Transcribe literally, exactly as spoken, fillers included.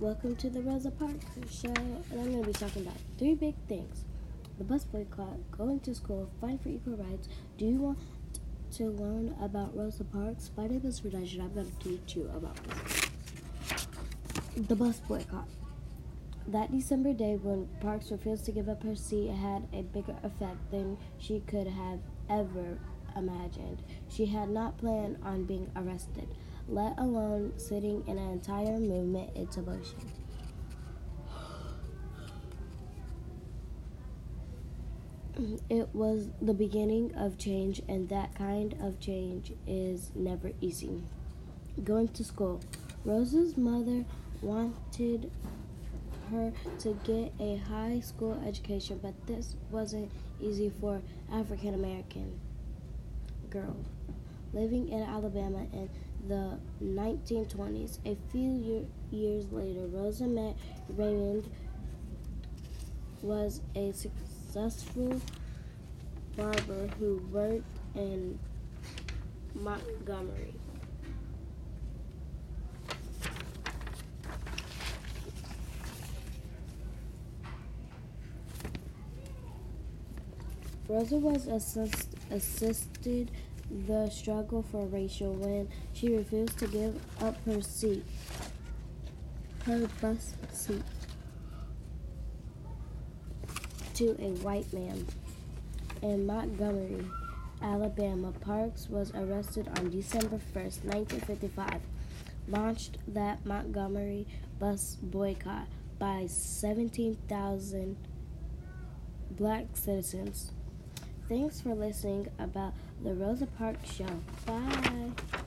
Welcome to the Rosa Parks Show, and I'm going to be talking about three big things. The bus boycott, going to school, fighting for equal rights. Do you want to learn about Rosa Parks? My name is Renaj, and I'm going to teach you about this. The bus boycott. That December day when Parks refused to give up her seat had a bigger effect than she could have ever imagined. She had not planned on being arrested, let alone setting an entire movement into motion. It was the beginning of change, and that kind of change is never easy. Going to school. Rosa's mother wanted her to get a high school education, but this wasn't easy for African American girl living in Alabama in the nineteen twenties. A few year, years later, Rosa met Raymond, was a successful barber who worked in Montgomery. Rosa was assist, assisted the struggle for Rachel when she refused to give up her seat, her bus seat, to a white man. In Montgomery, Alabama, Parks was arrested on December first, nineteen fifty-five, launched that Montgomery bus boycott by seventeen thousand black citizens. Thanks for listening about the Rosa Parks Show. Bye.